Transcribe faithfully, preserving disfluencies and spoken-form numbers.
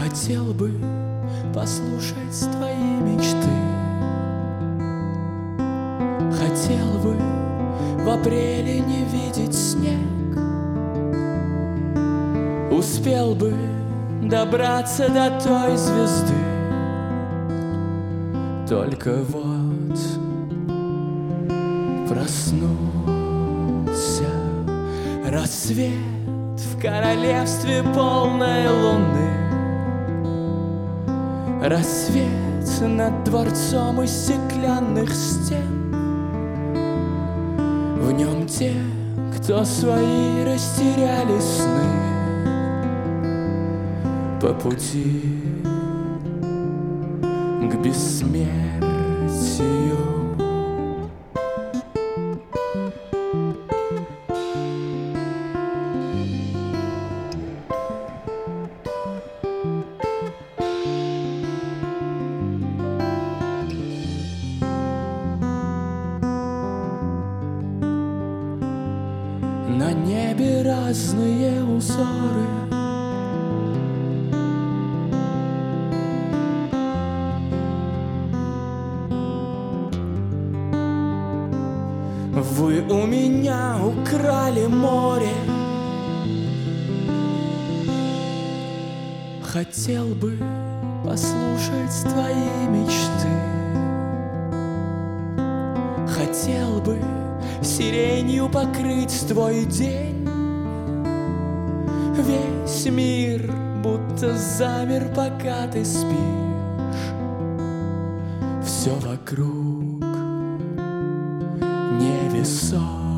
Хотел бы послушать твои мечты, хотел бы в апреле не видеть снег, успел бы добраться до той звезды. Только вот проснулся рассвет в королевстве полной луны. Рассвет над дворцом из стеклянных стен. В нем те, кто свои растеряли сны по пути к бессмертию. На небе разные узоры, вы у меня украли море. Хотел бы послушать твои мечты, хотел бы сиренью покрыть твой день. Весь мир будто замер, пока ты спишь. Все вокруг невесомо.